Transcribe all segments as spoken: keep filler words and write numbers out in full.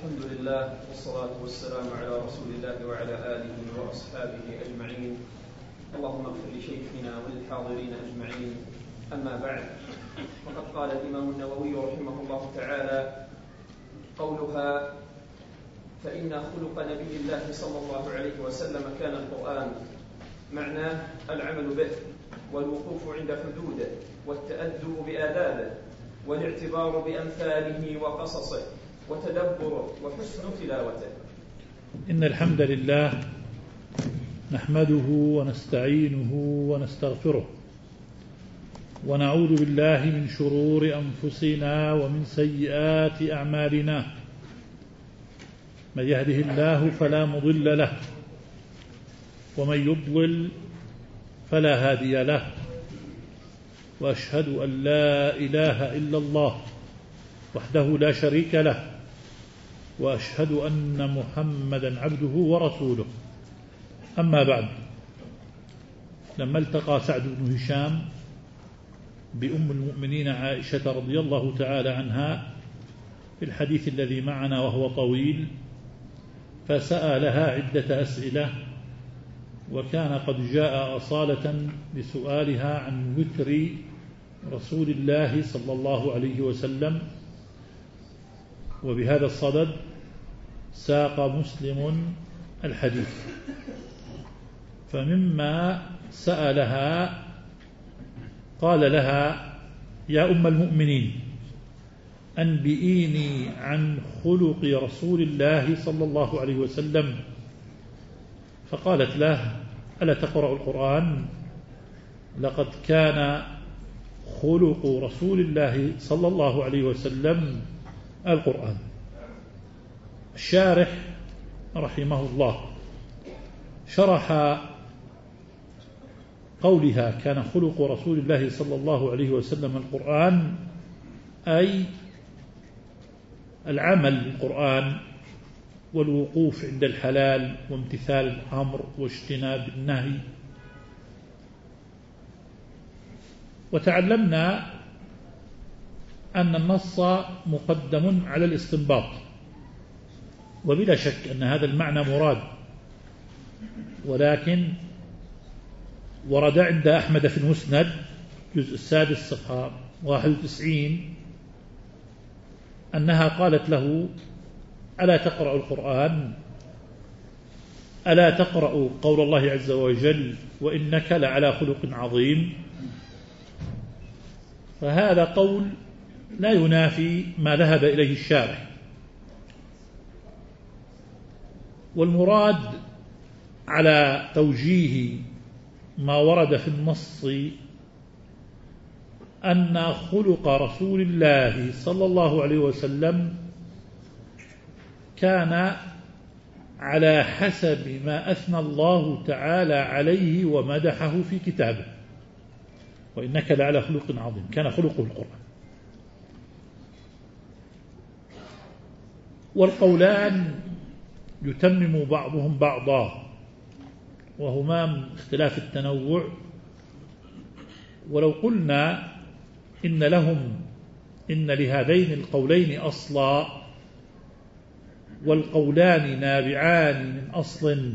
الحمد لله والصلاة والسلام على رسول الله وعلى آله وأصحابه أجمعين. اللهم اغفر لشيخنا وللحاضرين أجمعين. أما بعد، فقد قال الإمام النووي رحمه الله تعالى قولها: فإن خلق نبي الله صلى الله عليه وسلم كان القرآن، معناه العمل به والوقوف عند حدوده والتأدب بآدابه والاعتبار بأمثاله وقصصه وتدبره وحسن تلاوته. إن الحمد لله نحمده ونستعينه ونستغفره ونعوذ بالله من شرور أنفسنا ومن سيئات أعمالنا. من يهده الله فلا مضل له ومن يضلل فلا هادي له، وأشهد أن لا إله إلا الله وحده لا شريك له، وأشهد أن محمدا عبده ورسوله. أما بعد، لما التقى سعد بن هشام بأم المؤمنين عائشة رضي الله تعالى عنها في الحديث الذي معنا وهو طويل، فسألها عدة أسئلة، وكان قد جاء أصالة بسؤالها عن وتر رسول الله صلى الله عليه وسلم، وبهذا الصدد ساق مسلم الحديث. فمما سألها قال لها: يا أم المؤمنين، أنبئيني عن خلق رسول الله صلى الله عليه وسلم. فقالت له: ألا تقرأ القرآن؟ لقد كان خلق رسول الله صلى الله عليه وسلم القرآن. الشارح رحمه الله شرح قولها كان خلق رسول الله صلى الله عليه وسلم القرآن، أي العمل بالقرآن والوقوف عند الحلال وامتثال الأمر واجتناب النهي. وتعلمنا أن النص مقدم على الاستنباط، وبلا شك أن هذا المعنى مراد، ولكن ورد عند أحمد في المسند الجزء السادس صفحة واحد وتسعين أنها قالت له: ألا تقرأ القرآن؟ ألا تقرأ قول الله عز وجل: وإنك لعلى خلق عظيم؟ فهذا قول لا ينافي ما ذهب إليه الشارح. والمراد على توجيه ما ورد في النص أن خلق رسول الله صلى الله عليه وسلم كان على حسب ما أثنى الله تعالى عليه ومدحه في كتابه: وإنك لعلى خلق عظيم. كان خلقه القرآن. والقولان يتمم بعضهم بعضا، وهما من اختلاف التنوع. ولو قلنا إن لهم إن لهذين القولين أصلا، والقولان نابعان من أصل،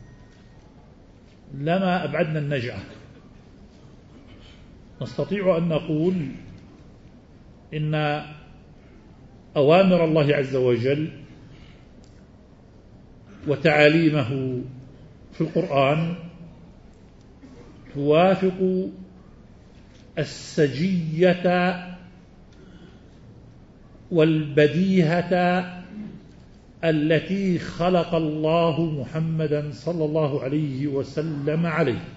لما أبعدنا النجعة. نستطيع أن نقول إن أوامر الله عز وجل وتعاليمه في القرآن توافق السجية والبديهة التي خلق الله محمدا صلى الله عليه وسلم عليه.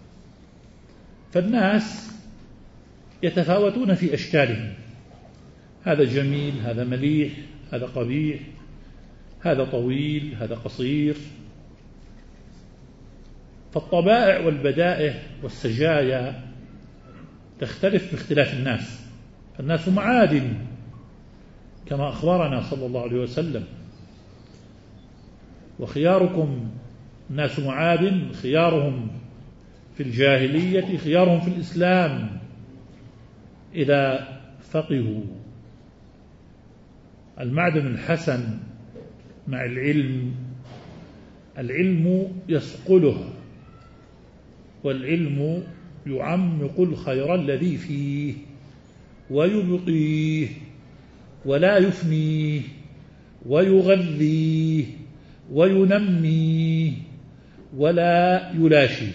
فالناس يتفاوتون في أشكالهم، هذا جميل، هذا مليح، هذا قبيح، هذا طويل، هذا قصير. فالطبائع والبدائع والسجايا تختلف باختلاف الناس. فالناس معادن كما أخبرنا صلى الله عليه وسلم: وخياركم الناس معادن، خيارهم في الجاهلية خيارهم في الإسلام إذا فقهوا. المعدن الحسن مع العلم. العلم يصقلها، والعلم يعمق الخير الذي فيه ويبقيه ولا يفنيه ويغذيه وينميه ولا يلاشيه.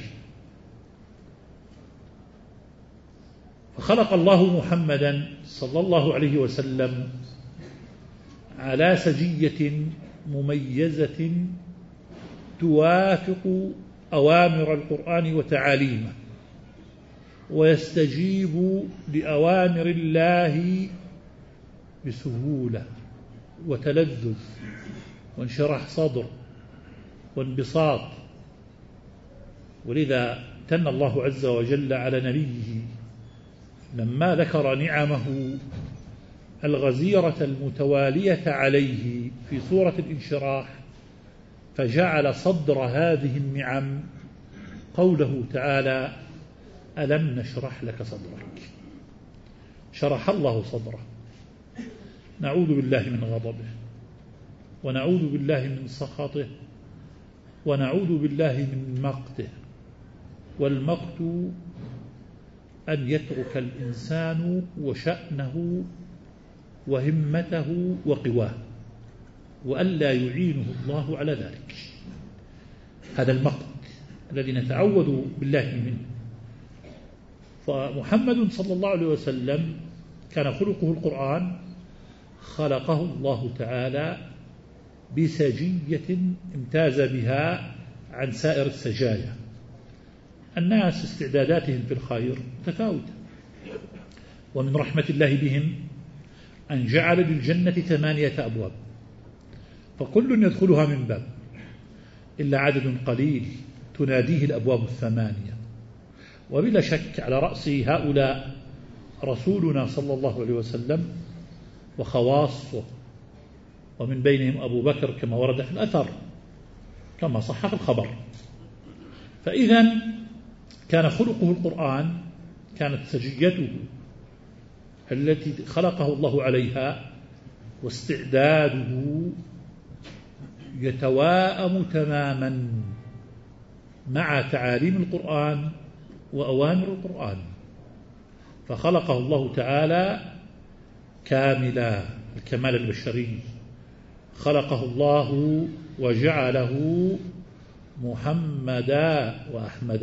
فخلق الله محمدا صلى الله عليه وسلم على سجية مميزة توافق أوامر القرآن وتعاليمه، ويستجيب لأوامر الله بسهولة وتلذذ وانشراح صدر وانبساط. ولذا امتن الله عز وجل على نبيه لما ذكر نعمه الغزيرة المتوالية عليه في سورة الانشراح، فجعل صدر هذه النعم قوله تعالى: ألم نشرح لك صدرك. شرح الله صدره. نعوذ بالله من غضبه، ونعوذ بالله من سخطه، ونعوذ بالله من مقته. والمقت أن يترك الإنسان وشأنه وهمته وقواه، وألا يعينه الله على ذلك. هذا المقت الذي نتعوذ بالله منه. فمحمد صلى الله عليه وسلم كان خلقه القرآن، خلقه الله تعالى بسجية امتاز بها عن سائر السجايا. الناس استعداداتهم في الخير متفاوتة، ومن رحمة الله بهم أن جعل للجنة ثمانية أبواب، فكل يدخلها من باب، إلا عدد قليل تناديه الأبواب الثمانية. وبلا شك على رأس هؤلاء رسولنا صلى الله عليه وسلم وخواصه، ومن بينهم أبو بكر كما ورد في الأثر كما صح في الخبر. فإذا كان خلقه القرآن، كانت سجيته التي خلقه الله عليها واستعداده يتواءم تماما مع تعاليم القرآن وأوامر القرآن. فخلقه الله تعالى كاملا الكمال البشري، خلقه الله وجعله محمدا وأحمدا.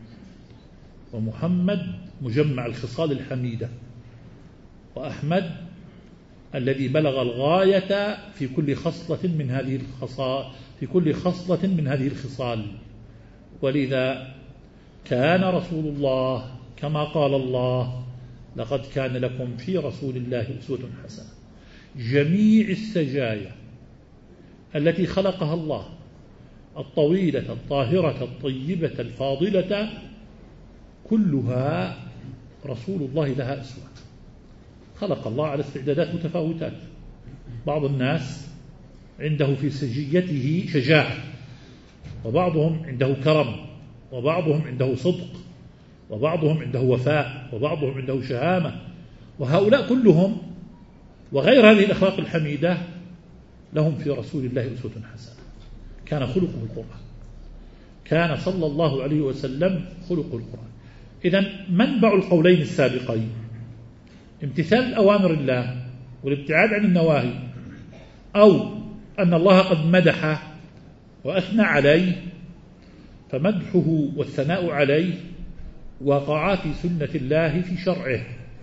ومحمد مجمع الخصال الحميدة، وأحمد الذي بلغ الغاية في كل خصلة من هذه الخصال في كل خصلة من هذه الخصال. ولذا كان رسول الله كما قال الله: لقد كان لكم في رسول الله أسوة حسنة. جميع السجايا التي خلقها الله، الطويلة الطاهرة الطيبة الفاضلة، كلها رسول الله لها أسوة. خلق الله على استعدادات متفاوتات. بعض الناس عنده في سجيته شجاعة، وبعضهم عنده كرم، وبعضهم عنده صدق، وبعضهم عنده وفاء، وبعضهم عنده شهامة. وهؤلاء كلهم وغير هذه الأخلاق الحميدة لهم في رسول الله أسوة حسنة. كان خلقه القرآن، كان صلى الله عليه وسلم خلقه القرآن. إذن منبع القولين السابقين امتثال أوامر الله والابتعاد عن النواهي، أو أن الله قد مدحه وأثنى عليه، فمدحه والثناء عليه وقع في سنة الله في شرعه،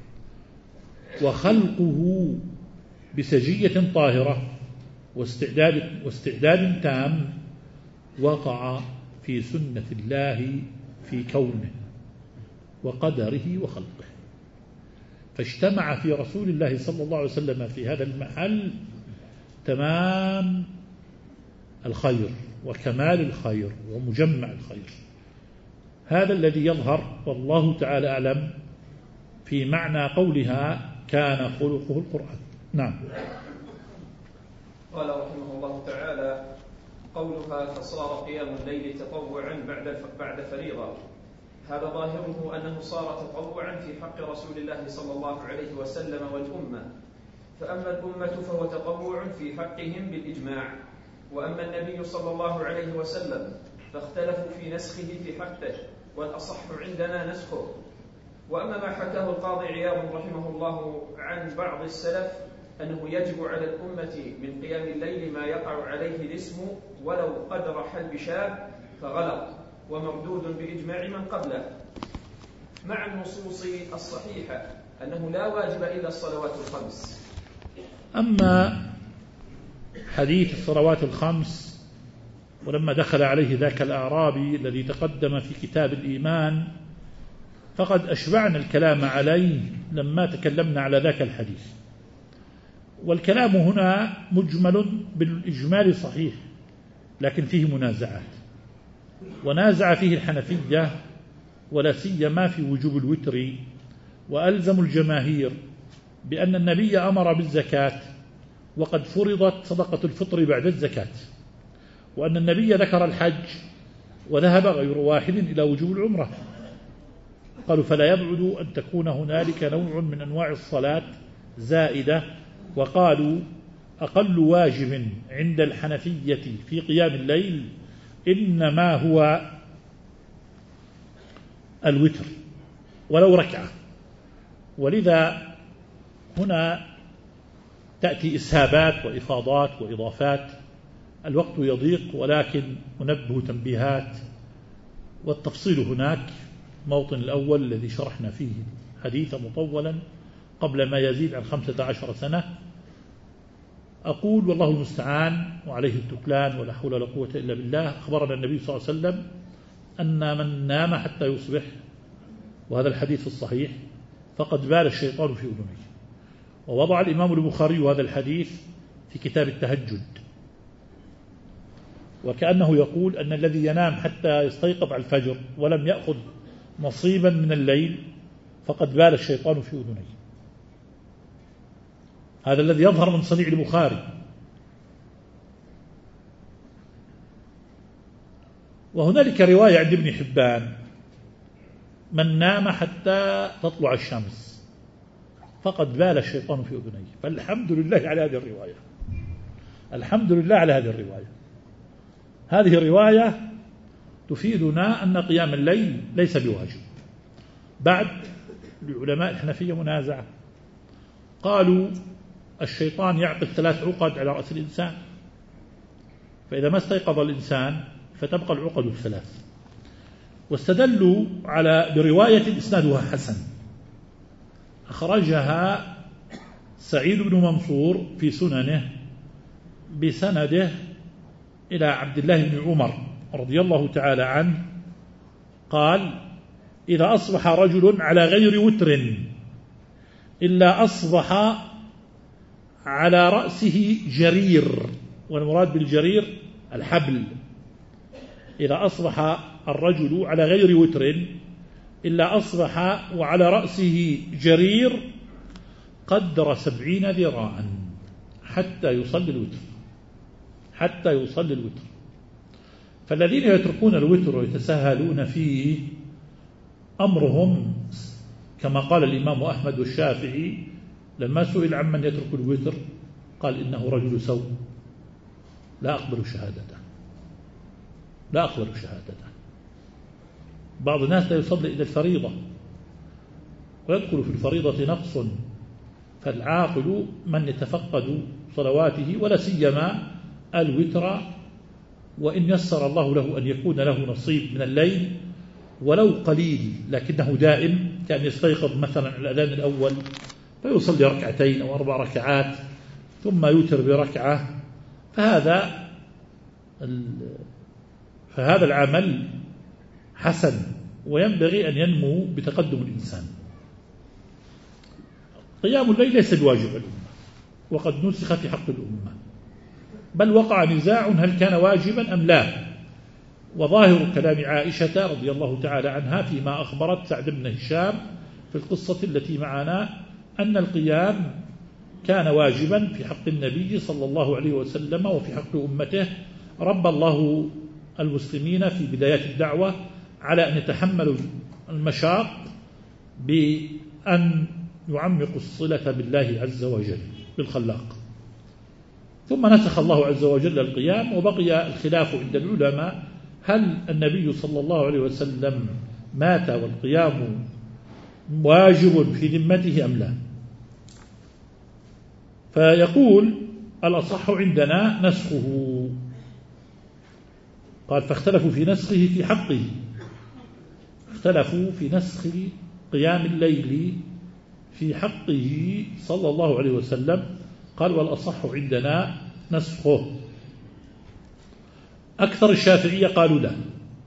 وخلقه بسجية طاهرة واستعداد, واستعداد تام وقع في سنة الله في كونه وقدره وخلقه. فاجتمع في رسول الله صلى الله عليه وسلم في هذا المحل تمام الخير وكمال الخير ومجمع الخير. هذا الذي يظهر والله تعالى أعلم في معنى قولها كان خلقه القرآن. نعم. قال رحمه الله تعالى: قولها فصار قيام الليل تطوعا بعد بعد فريضة، هذا ظاهره أنه صار تطوعا في حق رسول الله صلى الله عليه وسلم والأمة. فأما الأمة فهو تطوع في حقهم بالإجماع، وأما النبي صلى الله عليه وسلم فاختلفوا في نسخه في حقه، والأصح عندنا نسخه. وأما ما حكاه القاضي عياض رحمه الله عن بعض السلف أنه يجب على الأمة من قيام الليل ما يقع عليه الاسم ولو قدر حلب شاب، فغلط ومردود بإجماع من قبله، مع النصوص الصحيحة أنه لا واجب إلا الصلوات الخمس. أما حديث الصلوات الخمس، ولما دخل عليه ذاك الأعرابي الذي تقدم في كتاب الإيمان، فقد أشبعنا الكلام عليه لما تكلمنا على ذاك الحديث. والكلام هنا مجمل بالإجمال صحيح، لكن فيه منازعات، ونازع فيه الحنفية ولا سيما في وجوب الوتر، وألزم الجماهير بأن النبي أمر بالزكاة وقد فرضت صدقة الفطر بعد الزكاة، وأن النبي ذكر الحج وذهب غير واحد إلى وجوب العمرة. قالوا فلا يبعد أن تكون هنالك نوع من أنواع الصلاة زائدة. وقالوا أقل واجب عند الحنفية في قيام الليل إنما هو الوتر ولو ركعة. ولذا هنا تأتي إسهابات وإفاضات وإضافات، الوقت يضيق، ولكن أنبه تنبيهات، والتفصيل هناك. موطن الأول الذي شرحنا فيه حديث مطولا قبل ما يزيد عن خمسة عشر سنة. أقول والله المستعان وعليه التكلان ولا حول ولا قوة إلا بالله. أخبرنا النبي صلى الله عليه وسلم أن من نام حتى يصبح، وهذا الحديث الصحيح، فقد بال الشيطان في أذنيه. ووضع الإمام البخاري هذا الحديث في كتاب التهجد، وكأنه يقول أن الذي ينام حتى يستيقظ على الفجر ولم يأخذ نصيبا من الليل فقد بال الشيطان في أذنيه. هذا الذي يظهر من صنيع البخاري. وهنالك رواية عند ابن حبان: من نام حتى تطلع الشمس فقد بال الشيطان في أذنيه. فالحمد لله على هذه الرواية، الحمد لله على هذه الرواية. هذه الرواية تفيدنا أن قيام الليل ليس بواجب. بعد العلماء الحنفية منازعة، قالوا الشيطان يعقد ثلاث عقد على رأس الإنسان، فإذا ما استيقظ الإنسان فتبقى العقد الثلاث. واستدلوا على برواية إسنادها حسن أخرجها سعيد بن منصور في سننه بسنده إلى عبد الله بن عمر رضي الله تعالى عنه قال: إذا أصبح رجل على غير وتر إلا أصبح على رأسه جرير، والمراد بالجرير الحبل. إذا أصبح الرجل على غير وتر إلا أصبح وعلى رأسه جرير قدر سبعين ذراعا حتى يصلي الوتر، حتى يصلي الوتر. فالذين يتركون الوتر ويتساهلون فيه أمرهم كما قال الإمام أحمد والشافعي لما سئل عمن يترك الوتر قال: إنه رجل سوء لا أقبل شهادته، لا أقبل شهادته. بعض الناس لا يصلي إلى الفريضة ويدخل في الفريضة نقص، فالعاقل من يتفقد صلواته ولا سيما الوتر، وإن يسر الله له أن يكون له نصيب من الليل ولو قليل لكنه دائم، كان يستيقظ مثلا على الأذان الأول فيصلي ركعتين أو أربع ركعات ثم يوتر بركعة، فهذا فهذا العمل حسن وينبغي أن ينمو بتقدم الإنسان. قيام الليل ليس بواجب الأمة، وقد نسخ في حق الأمة، بل وقع نزاع هل كان واجبا أم لا. وظاهر كلام عائشة رضي الله تعالى عنها فيما أخبرت سعد بن هشام في القصة التي معنا أن القيام كان واجبا في حق النبي صلى الله عليه وسلم وفي حق أمته. رب الله المسلمين في بدايات الدعوة على أن يتحملوا المشاق بأن يعمقوا الصلة بالله عز وجل بالخلاق. ثم نسخ الله عز وجل القيام، وبقي الخلاف عند العلماء هل النبي صلى الله عليه وسلم مات والقيام واجب في ذمته أم لا. فيقول الأصح عندنا نسخه. قال فاختلفوا في نسخه في حقه، اختلفوا في نسخ قيام الليل في حقه صلى الله عليه وسلم. قال والأصح عندنا نسخه. أكثر الشافعية قالوا لا،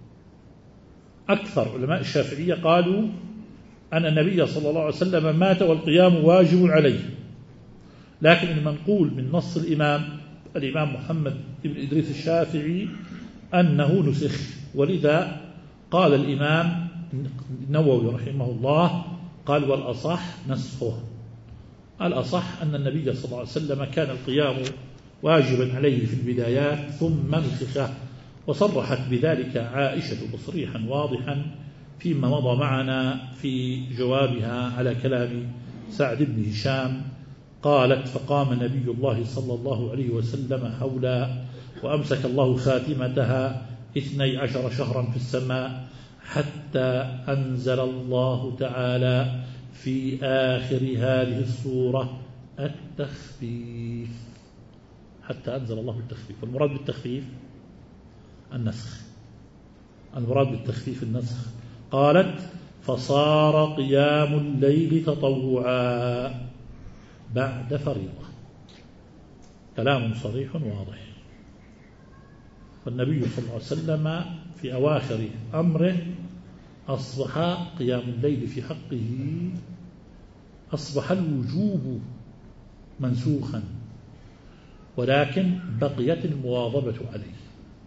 أكثر علماء الشافعية قالوا أن النبي صلى الله عليه وسلم مات والقيام واجب عليه، لكن المنقول من نص الإمام الإمام محمد بن إدريس الشافعي أنه نسخ، ولذا قال الإمام النووي رحمه الله قال والأصح نسخه. الأصح أن النبي صلى الله عليه وسلم كان القيام واجبا عليه في البدايات ثم نسخه، وصرحت بذلك عائشة تصريحا واضحا فيما مضى معنا في جوابها على كلام سعد بن هشام. قالت فقام نبي الله صلى الله عليه وسلم حولا وأمسك الله خاتمتها اثني عشر شهرا في السماء حتى أنزل الله تعالى في آخر هذه السورة التخفيف. حتى أنزل الله التخفيف، والمراد بالتخفيف النسخ، المراد بالتخفيف النسخ. قالت فصار قيام الليل تطوعا بعد فريضة. كلام صريح واضح. فالنبي صلى الله عليه وسلم في أواخر أمره أصبح قيام الليل في حقه، أصبح الوجوب منسوخا، ولكن بقيت المواظبة عليه،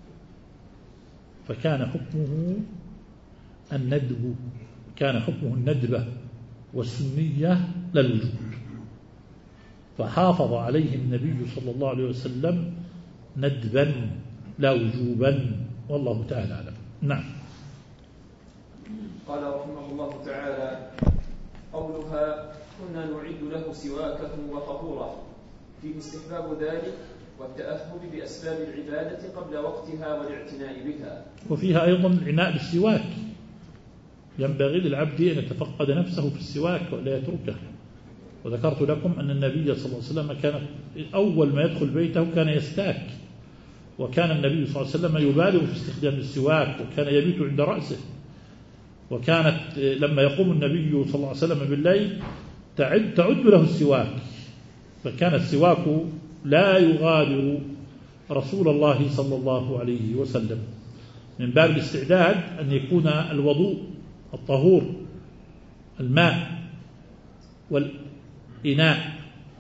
فكان حكمه الندب، كان حكمه الندبة والسنية للوجوب، فحافظ عليه النبي صلى الله عليه وسلم ندبا لا وجوبا، والله تعالى أعلم. نعم. قال رحمه الله تعالى قولها كنا نعد له سواكه وطهوره، فيه استحباب ذلك والتأهب بأسباب العبادة قبل وقتها والاعتناء بها. وفيها أيضا العناء بالسواك، ينبغي للعبد أن يتفقد نفسه في السواك ولا يتركه. وذكرت لكم أن النبي صلى الله عليه وسلم كان أول ما يدخل بيته كان يستاك، وكان النبي صلى الله عليه وسلم يبالغ في استخدام السواك، وكان يبيت عند رأسه، وكانت لما يقوم النبي صلى الله عليه وسلم بالليل تعد, تعد له السواك، فكان السواك لا يغادر رسول الله صلى الله عليه وسلم. من باب الاستعداد أن يكون الوضوء الطهور الماء والإناء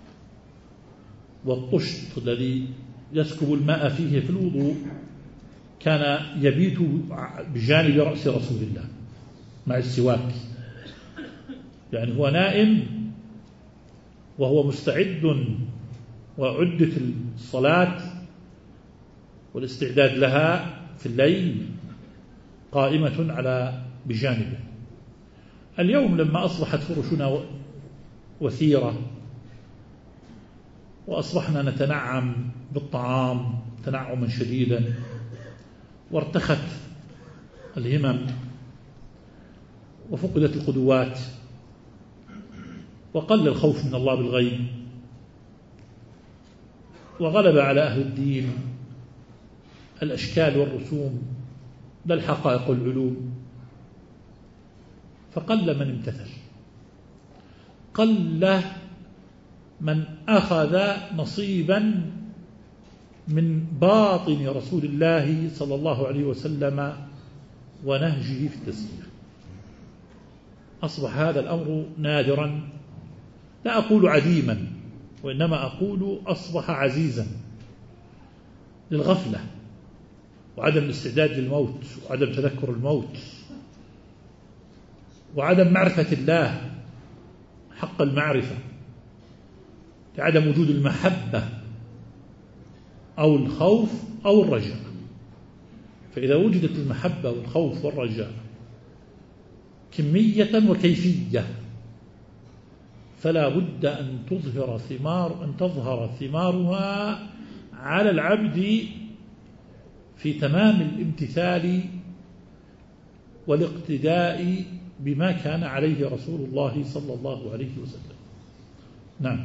والطشت الذي يسكب الماء فيه في الوضوء كان يبيت بجانب رأس رسول الله مع السواك، يعني هو نائم وهو مستعد، وعدة الصلاة والاستعداد لها في الليل قائمة على بجانبه. اليوم لما أصبحت فرشنا وثيرة وأصبحنا نتنعم بالطعام تنعما شديدا، وارتخت الهمم وفقدت القدوات وقل الخوف من الله بالغيب، وغلب على أهل الدين الأشكال والرسوم لا الحقائق والعلوم، فقل من امتثل، قل من أخذ نصيبا من باطن رسول الله صلى الله عليه وسلم ونهجه في التسيير. أصبح هذا الأمر نادرا، لا أقول عديما، وإنما أقول أصبح عزيزا للغفلة وعدم الاستعداد للموت وعدم تذكر الموت وعدم معرفة الله حق المعرفة، لعدم وجود المحبة أو الخوف أو الرجاء. فإذا وجدت المحبة والخوف والرجاء كمية وكيفية فلا بد أن تظهر ثمار أن تظهر ثمارها على العبد في تمام الامتثال والاقتداء بما كان عليه رسول الله صلى الله عليه وسلم. نعم.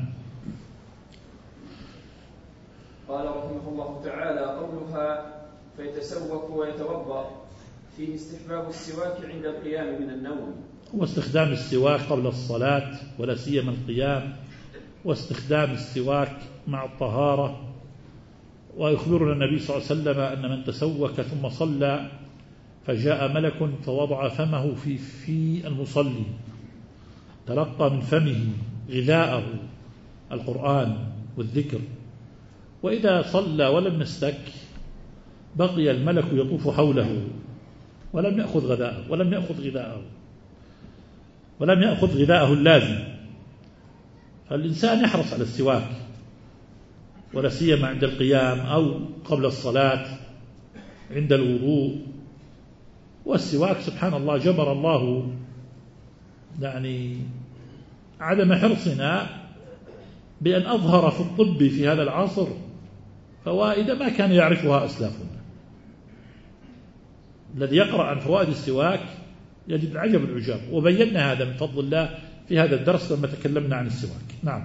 قال رحمه الله تعالى: قولها فيتسوك ويتوضأ فيه استحباب السواك عند القيام من النوم، واستخدام السواك قبل الصلاة ولا سيما القيام، واستخدام السواك مع الطهارة. ويخبرنا النبي صلى الله عليه وسلم أن من تسوك ثم صلى فجاء ملك فوضع فمه في في المصلي، تلقى من فمه غذاءه القرآن والذكر، وإذا صلى ولم يستك بقي الملك يطوف حوله ولم يأخذ غذاءه ولم يأخذ غذاءه ولم يأخذ غذاءه اللازم. فالإنسان يحرص على السواك ولا سيما عند القيام أو قبل الصلاة عند الوضوء. والسواك سبحان الله جبر الله يعني عدم حرصنا بأن أظهر في الطب في هذا العصر فوائد ما كان يعرفها أسلافنا. الذي يقرأ عن فوائد السواك يجد العجب العجاب، وبينا هذا من فضل الله في هذا الدرس لما تكلمنا عن السواك. نعم.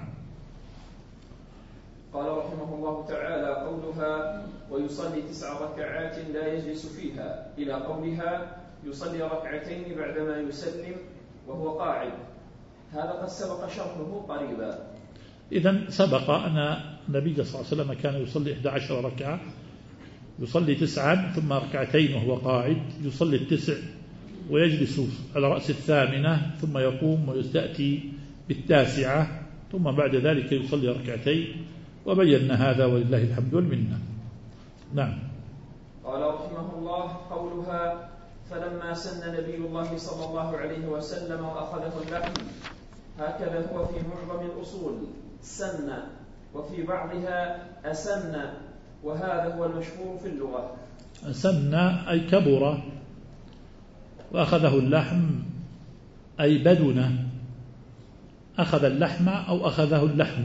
قال رحمه الله تعالى: قولها ويصلي تسع ركعات لا يجلس فيها، إلى قولها يصلي ركعتين بعدما يسلم وهو قاعد، هذا قد سبق شرحه قريبا. إذن سبق أن النبي صلى الله عليه وسلم كان يصلي إحدى عشر ركعة، يصلي تسعا ثم ركعتين وهو قاعد، يصلي التسع ويجلس على رأس الثامنة ثم يقوم ويستأتي بالتاسعة ثم بعد ذلك يصلي ركعتين، وبينا هذا ولله الحمد والمنة. نعم. قال رحمه الله: قولها فلما سن نبي الله صلى الله عليه وسلم وأخذه اللحم، هكذا هو في معظم الأصول سن، وفي بعضها أسن، وهذا هو المشهور في اللغة. سن أي كبر، وأخذه اللحم أي بدن، أخذ اللحم أو أخذه اللحم،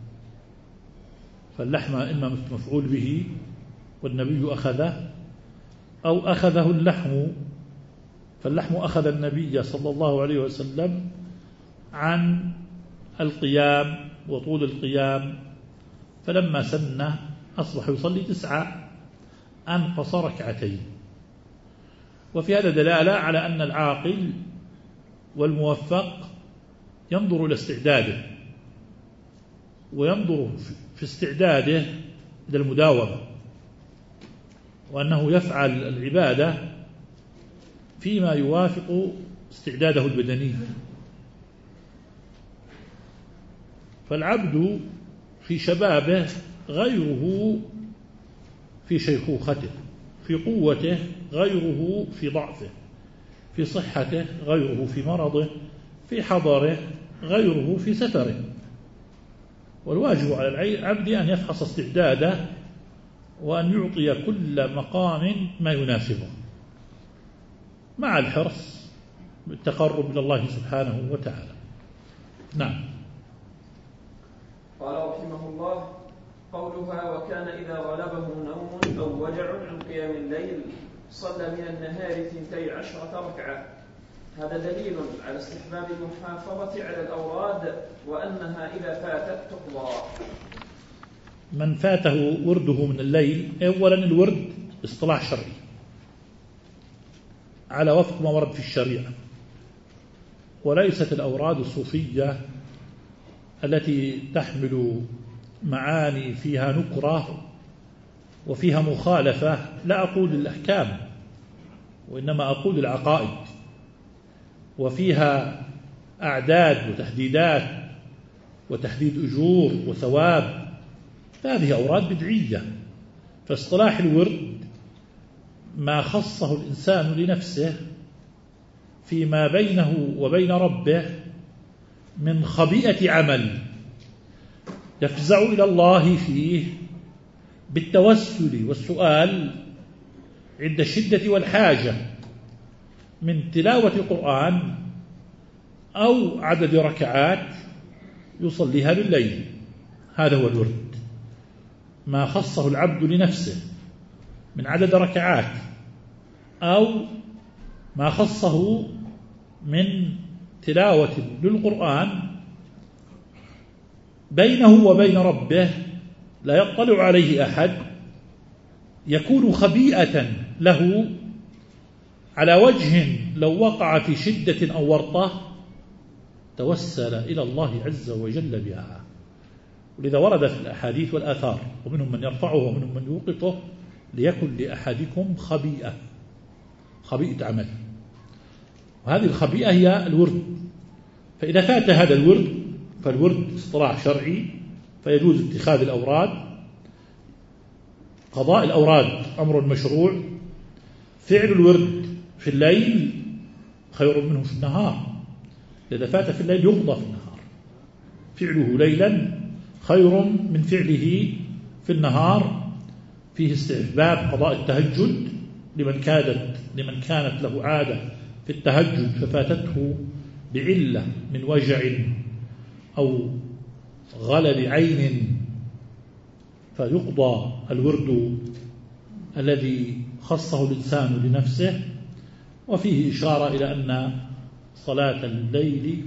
فاللحم إما مفعول به والنبي أخذه، أو أخذه اللحم، فاللحم أخذ النبي صلى الله عليه وسلم عن القيام وطول القيام، فلما سن أصبح يصلي تسعة أنقص ركعتين. وفي هذا دلالة على أن العاقل والموفق ينظر إلى استعداده، وينظر في استعداده إلى المداومة، وأنه يفعل العبادة فيما يوافق استعداده البدني. فالعبد في شبابه غيره في شيخوخته، في قوته غيره في ضعفه، في صحته غيره في مرضه، في حضره غيره في سفره. والواجب على العبد أن يفحص استعداده وأن يعطي كل مقام ما يناسبه، مع الحرص بالتقرب إلى الله سبحانه وتعالى. نعم. قال رحمه الله: قولها وكان إذا غلبه نوم أو وجع عن قيام الليل صلى من النهار ثنتي عشرة ركعة، هذا دليل على استحباب المحافظة على الأوراد، وأنها إذا فاتت تقضى. من فاته ورده من الليل، أولا الورد اصطلاح شرعي على وفق ما ورد في الشريعة، وليست الأوراد الصوفية التي تحمل معاني فيها نكرة وفيها مخالفة. لا أقول الأحكام وإنما أقول العقائد، وفيها أعداد وتحديدات وتحديد أجور وثواب، فهذه أوراد بدعية. فاصطلاح الورد ما خصه الإنسان لنفسه فيما بينه وبين ربه من خبيئة عمل يفزع إلى الله فيه بالتوسل والسؤال عند الشدة والحاجة، من تلاوة القرآن أو عدد ركعات يصليها بالليل، هذا هو الورد. ما خصه العبد لنفسه من عدد ركعات أو ما خصه من تلاوة للقرآن بينه وبين ربه لا يطلع عليه أحد، يكون خبيئة له على وجه لو وقع في شدة أو ورطة توسل إلى الله عز وجل بها. ولذا ورد في الأحاديث والآثار ومنهم من يرفعه ومنهم من يوقفه: ليكن لأحدكم خبيئة، خبيئة عمل. وهذه الخبيئة هي الورد، فإذا فات هذا الورد فالورد اصطلاح شرعي، فيجوز اتخاذ الأوراد. قضاء الأوراد أمر مشروع، فعل الورد في الليل خير منه في النهار، إذا فات في الليل يقضى في النهار، فعله ليلا خير من فعله في النهار. فيه استحباب قضاء التهجد لمن كانت لمن كانت له عادة في التهجد ففاتته بعلة من وجع أو غلب عين، فيقضى الورد الذي خصه الإنسان لنفسه. وفيه إشارة إلى أن صلاة الليل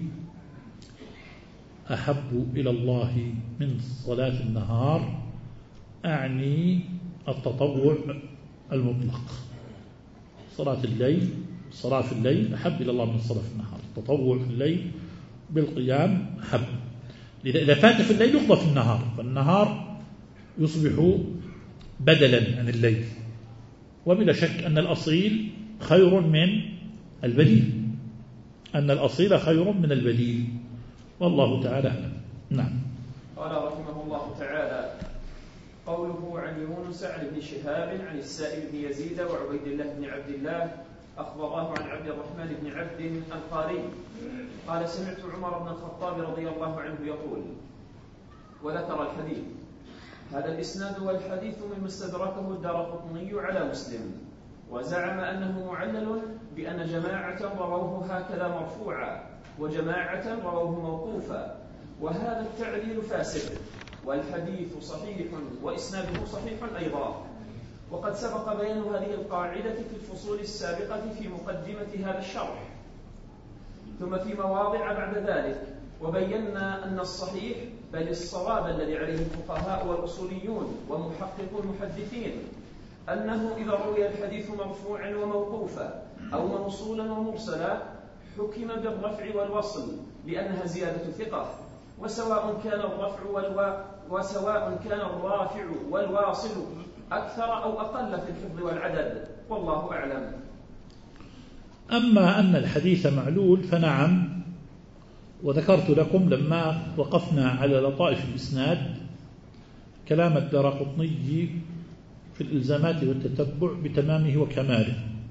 أحب إلى الله من صلاة النهار، أعني التطوع المطلق. صلاة الليل الصلاة في الليل أحب إلى الله من صلاة النهار، التطوع في الليل بالقيام أحب. إذا فات في الليل يقضى في النهار، فالنهار يصبح بدلا عن الليل. وبلا شك أن الأصيل خير من البديل، أن الأصيل خير من البديل، والله تعالى أعلم. نعم. قال رحمه الله تعالى: قوله عن يونس عن ابن شهاب عن السائب بن يزيد وعبيد الله بن عبد الله أخبراه عن عبد الرحمن بن عبد القاري قال: سمعت عمر بن الخطاب رضي الله عنه يقول، وذكر الحديث. هذا الإسناد والحديث مما استدركه الدارقطني على مسلم، وزعم أنه معلل بأن جماعة رووه هكذا مرفوعا وجماعة رووه موقوفا، وهذا التعليل فاسد، والحديث صحيح وإسناده صحيح أيضا. وقد سبق بيان هذه القاعدة في الفصول السابقة في مقدمة هذا الشرح، ثم في مواضع بعد ذلك، وبينا أن الصحيح بل الصواب الذي عليه الفقهاء والأصوليون ومحققو المحدثين أنه إذا روي الحديث مرفوعا وموقوفا أو موصولا ومرسلا حكم بالرفع والوصل لأنها زيادة ثقة، وسواء كان الرفع والوا وسواء كان الرافع والواصل أكثر أو أقل في الحفظ والعدد، والله أعلم. أما أن الحديث معلول فنعم، وذكرت لكم لما وقفنا على لطائف الإسناد كلام الدارقطني في الإلزامات والتتبع بتمامه وكماله،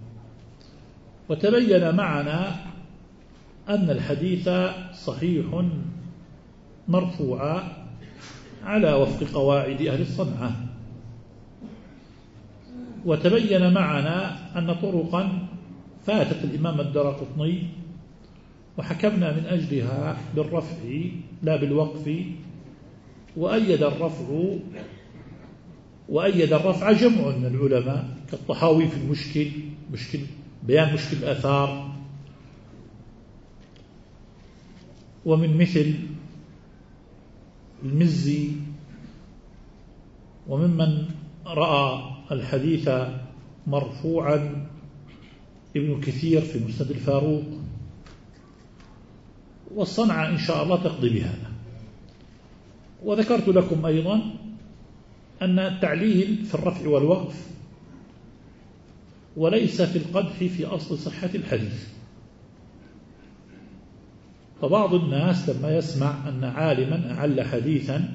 وتبين معنا أن الحديث صحيح مرفوعا على وفق قواعد أهل الصنعة، وتبين معنا أن طرقا فاتت الإمام الدارقطني وحكمنا من أجلها بالرفع لا بالوقف، وأيد الرفع وأيد الرفع جمع من العلماء كالطحاوي في المشكل مشكل بيان مشكل الآثار، ومن مثل المزي، وممن رأى الحديث مرفوعا ابن كثير في مسند الفاروق، والصنعة إن شاء الله تقضي بهذا. وذكرت لكم أيضا أن التعليل في الرفع والوقف وليس في القدح في أصل صحة الحديث. فبعض الناس لما يسمع أن عالما أعل حديثا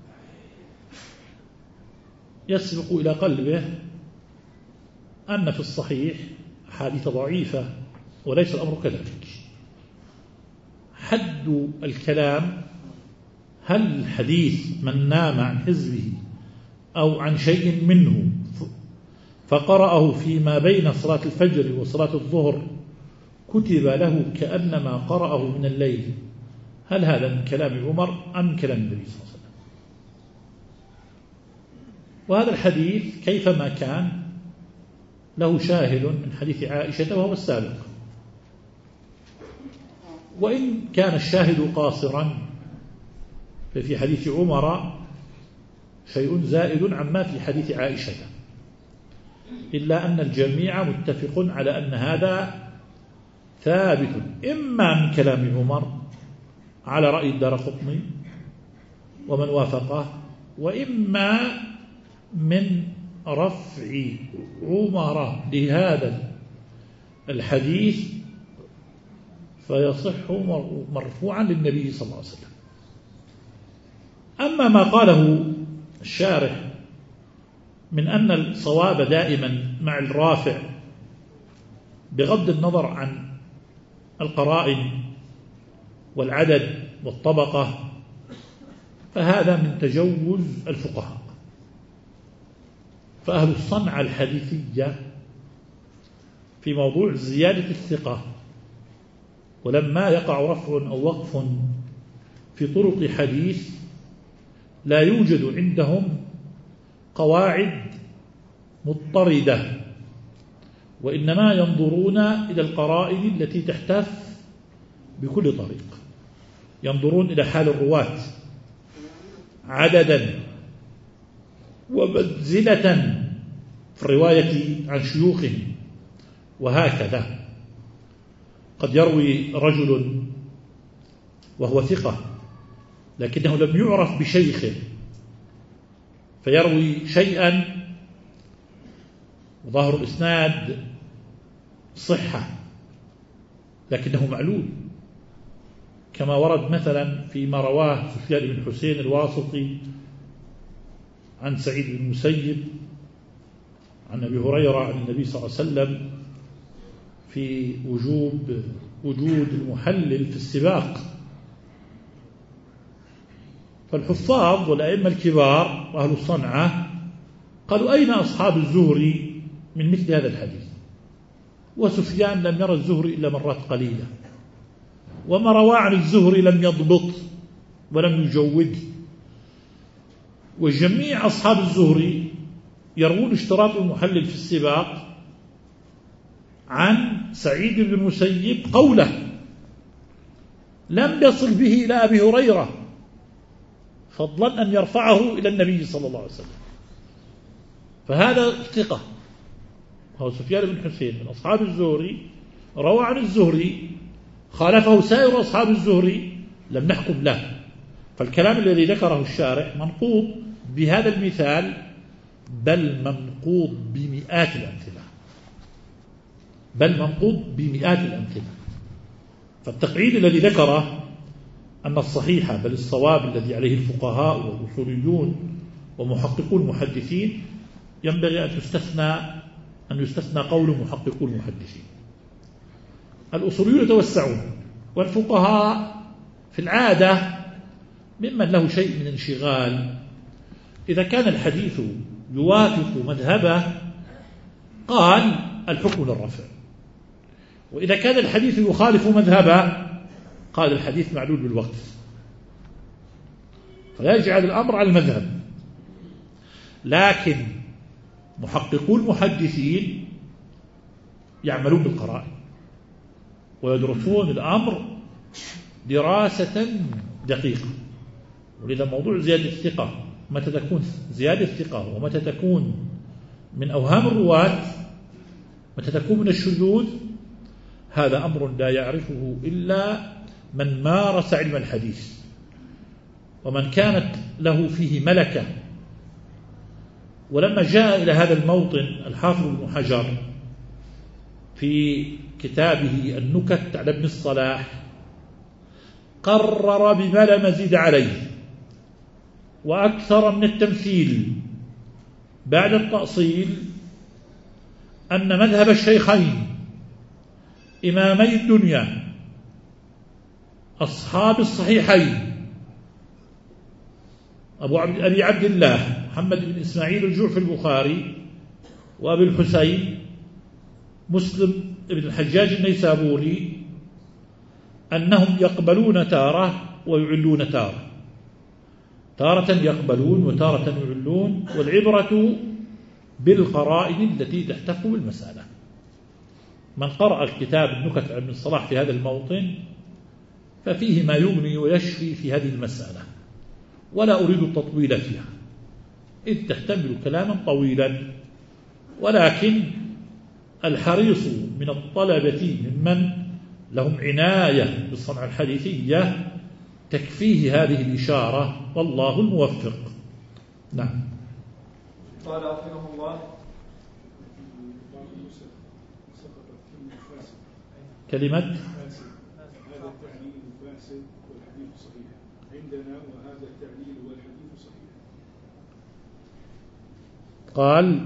يسبق إلى قلبه أن في الصحيح حديث ضعيفة، وليس الأمر كذلك. حد الكلام هل الحديث من نام عن حزبه أو عن شيء منه فقرأه فيما بين صلاة الفجر وصلاة الظهر كتب له كأنما قرأه من الليل، هل هذا من كلام عمر أم من كلام النبي صلى الله عليه وسلم؟ وهذا الحديث كيفما كان له شاهد من حديث عائشة وهو السابق، وإن كان الشاهد قاصرا ففي حديث عمر شيء زائد عما في حديث عائشة، إلا أن الجميع متفق على أن هذا ثابت إما من كلام عمر على رأي الدارقطني ومن وافقه، وإما من رفع عمر لهذا الحديث فيصح مرفوعا للنبي صلى الله عليه وسلم. أما ما قاله الشارح من أن الصواب دائما مع الرافع بغض النظر عن القرائن والعدد والطبقة، فهذا من تجوز الفقهاء. فأهل الصنعة الحديثية في موضوع زيادة الثقة، ولما يقع رفع أو وقف في طرق حديث لا يوجد عندهم قواعد مضطردة، وإنما ينظرون إلى القرائن التي تحتف بكل طريق، ينظرون إلى حال الرواة عددا ومنزلة في الرواية عن شيوخهم، وهكذا قد يروي رجل وهو ثقة لكنه لم يعرف بشيخه فيروي شيئا وظاهر الإسناد صحة لكنه معلول، كما ورد مثلا فيما رواه سفيان بن حسين الواسطي عن سعيد بن المسيب عن أبي هريرة عن النبي صلى الله عليه وسلم في وجوب وجود المحلل في السباق. فالحفاظ والأئمة الكبار وأهل الصنعة قالوا أين أصحاب الزهري من مثل هذا الحديث؟ وسفيان لم يرى الزهري إلا مرات قليلة، وما روى عن الزهري لم يضبط ولم يجود، وجميع أصحاب الزهري يروون اشتراط المحلل في السباق عن سعيد بن المسيب قوله لم يصل به إلى أبي هريرة، فضلا أن يرفعه إلى النبي صلى الله عليه وسلم. فهذا ثقة، هو سفيان بن حسين من أصحاب الزهري روى عن الزهري، خالفه سائر أصحاب الزهري لم نحكم له. فالكلام الذي ذكره الشارح منقوض بهذا المثال، بل منقوض بمئات الأمثلة، بل منقوض بمئات الأمثلة. فالتقعيد الذي ذكره أن الصحيح بل الصواب الذي عليه الفقهاء والأصوليون ومحققو المحدثين ينبغي أن يستثنى أن يستثنى قول محققو المحدثين. الأصوليون يتوسعون، والفقهاء في العادة ممن له شيء من انشغال، إذا كان الحديث يوافق مذهبه قال الحكم للرفع، وإذا كان الحديث يخالف مذهبه قال الحديث معلول بالوقت، فلا يجعل الأمر على المذهب. لكن محققو المحدثين يعملون بالقرائن ويدرسون الأمر دراسة دقيقة، ولذا موضوع زيادة الثقة متى تكون زيادة الثقة ومتى تكون من أوهام الرواة متى تكون من الشذوذ، هذا أمر لا يعرفه إلا من مارس علم الحديث ومن كانت له فيه ملكة. ولما جاء إلى هذا الموطن الحافظ ابن حجر في كتابه النكت على ابن الصلاح قرر بما لا مزيد عليه وأكثر من التمثيل بعد التأصيل أن مذهب الشيخين إمامي الدنيا أصحاب الصحيحين أبو عبد أبي عبد الله محمد بن إسماعيل الجعفي البخاري وأبي الحسين مسلم بن الحجاج النيسابوري أنهم يقبلون تارة ويعلون تارة. تارة يقبلون وتارة يعلون، والعبرة بالقرائن التي تحتف بالمسألة. من قرأ الكتاب النكت عن ابن الصلاح في هذا الموطن ففيه ما يغني ويشفي في هذه المسألة، ولا أريد التطويل فيها إذ تحتمل كلاما طويلا، ولكن الحريص من الطلبة ممن لهم عناية بالصنعة الحديثية تكفيه هذه الإشارة، والله الموفق. نعم. قال رحمه الله: كلمة هذا التعليل فاسد والحديث صحيح عندنا، وهذا التعليل والحديث صحيح. قال: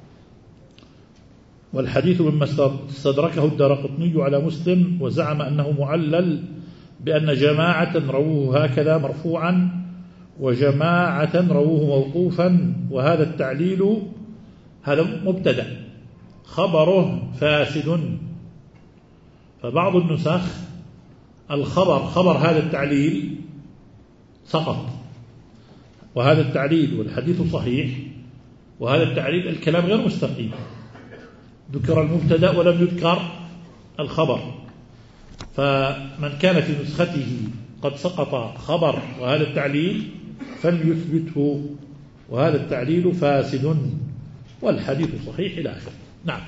والحديث مما استدركه الدارقطني على مسلم، وزعم أنه معلل بأن جماعة رووه هكذا مرفوعا وجماعة رووه موقوفا، وهذا التعليل هذا مبتدأ خبره فاسد. فبعض النسخ الخبر خبر هذا التعليل سقط، وهذا التعليل والحديث صحيح، وهذا التعليل الكلام غير مستقيم، ذكر المبتدأ ولم يذكر الخبر. فمن كان في نسخته قد سقط خبر وهذا التعليل فليثبته، وهذا التعليل فاسد والحديث صحيح إلى آخره. نعم.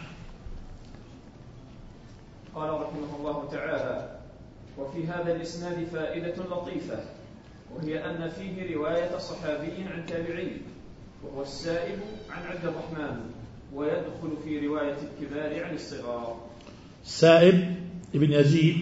قال رحمه الله تعالى: وفي هذا الإسناد فائدة لطيفة، وهي أن فيه رواية صحابي عن تابعي وهو السائب عن عبد الرحمن، ويدخل في رواية الكبار عن الصغار. السائب ابن يزيد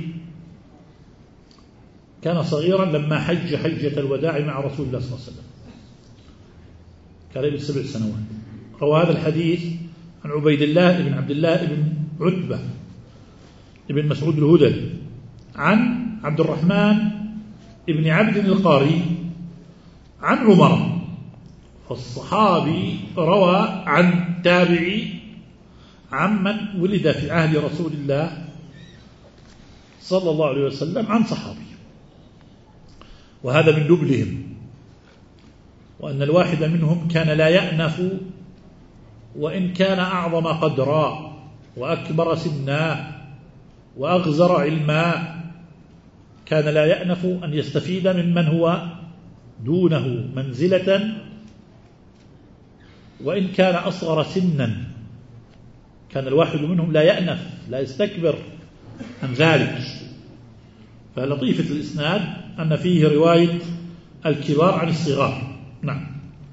كان صغيرا لما حج حجة الوداع مع رسول الله صلى الله عليه وسلم، كان ابن سبع سنوات. روى هذا الحديث عن عبيد الله بن عبد الله بن عتبة ابن مسعود الهذلي عن عبد الرحمن ابن عبد القاري عن عمر. فالصحابي روى عن تابعي عمن ولد في عهد رسول الله صلى الله عليه وسلم عن صحابي، وهذا من نبلهم، وأن الواحد منهم كان لا يأنف وإن كان أعظم قدرا وأكبر سنا وأغزر علما، كان لا يأنف أن يستفيد ممن هو دونه منزلة وإن كان أصغر سنا. كان الواحد منهم لا يأنف لا يستكبر عن ذلك. فلطيفة الإسناد أن فيه رواية الكبار عن الصغار. نعم.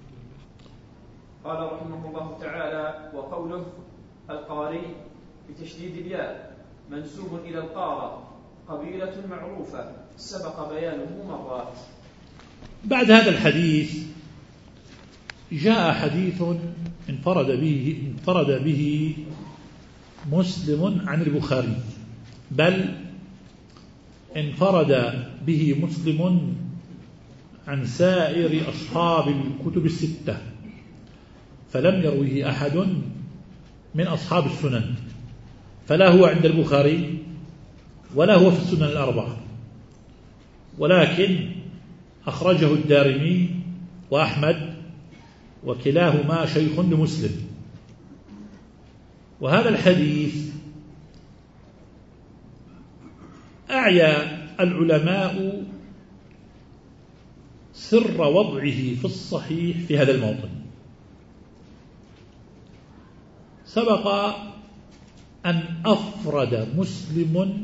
قال رحمه الله تعالى: وقوله القاري بتشديد الياء منسوب إلى القارة قبيلة معروفة سبق بيانه مرات. بعد هذا الحديث جاء حديث انفرد به انفرد به مسلم عن البخاري، بل انفرد به مسلم عن سائر أصحاب الكتب الستة، فلم يروه أحد من أصحاب السنن، فلا هو عند البخاري ولا هو في السنن الأربعة، ولكن أخرجه الدارمي وأحمد، وكلاهما شيخ لمسلم. وهذا الحديث أعيا العلماء سر وضعه في الصحيح في هذا الموطن. سبق أن أفرد مسلم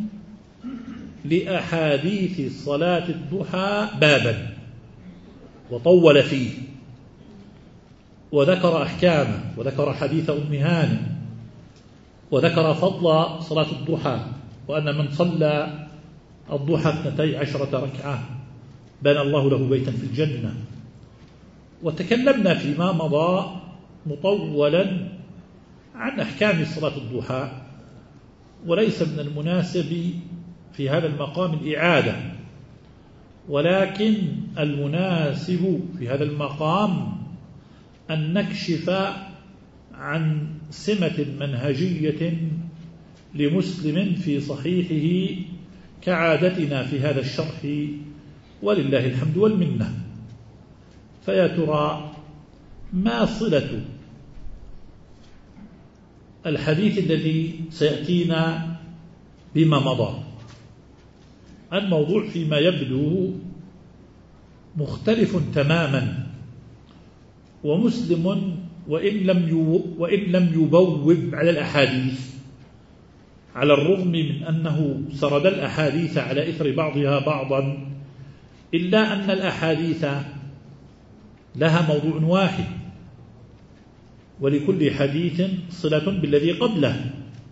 لأحاديث صلاة الضحى بابا وطول فيه، وذكر أحكامه، وذكر حديث أم هانئ، وذكر فضل صلاة الضحى، وأن من صلى الضحى اثنتي عشرة ركعة بنى الله له بيتا في الجنة. وتكلمنا فيما مضى مطولا عن أحكام صلاة الضحى، وليس من المناسب في هذا المقام الإعادة، ولكن المناسب في هذا المقام أن نكشف عن سمة منهجية لمسلم في صحيحه كعادتنا في هذا الشرح ولله الحمد والمنة. فيا ترى ما صلة الحديث الذي سيأتينا بما مضى؟ الموضوع فيما يبدو مختلف تماما، ومسلم وإن لم وإن لم يبوب على الأحاديث، على الرغم من أنه سرد الأحاديث على إثر بعضها بعضا، إلا أن الأحاديث لها موضوع واحد، ولكل حديث صلة بالذي قبله.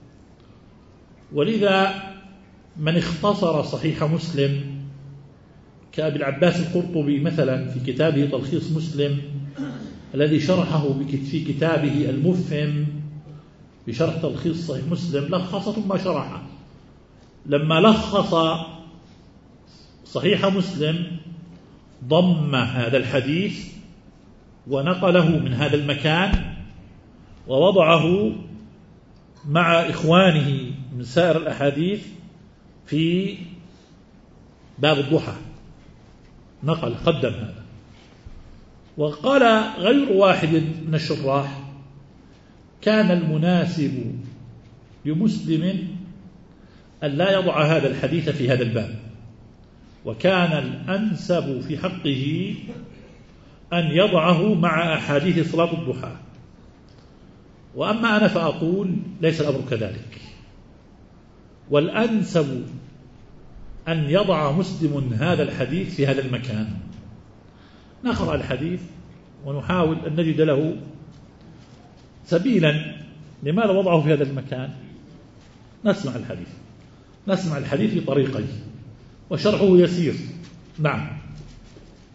ولذا من اختصر صحيح مسلم كأبي العباس القرطبي مثلا في كتابه تلخيص مسلم الذي شرحه في كتابه المفهم بشرح تلخيص صحيح مسلم، لخص ثم شرحه. لما لخص صحيح مسلم ضم هذا الحديث ونقله من هذا المكان ووضعه مع إخوانه من سائر الأحاديث في باب الضحى، نقل قدم هذا. وقال غير واحد من الشراح: كان المناسب لمسلم أن لا يضع هذا الحديث في هذا الباب، وكان الأنسب في حقه أن يضعه مع أحاديث صلاة الضحى. وأما أنا فأقول ليس الأمر كذلك، والأنسب أن يضع مسلم هذا الحديث في هذا المكان. نقرأ الحديث ونحاول أن نجد له سبيلا. لماذا وضعه في هذا المكان؟ نسمع الحديث نسمع الحديث بطريقين، وشرحه يسير. نعم.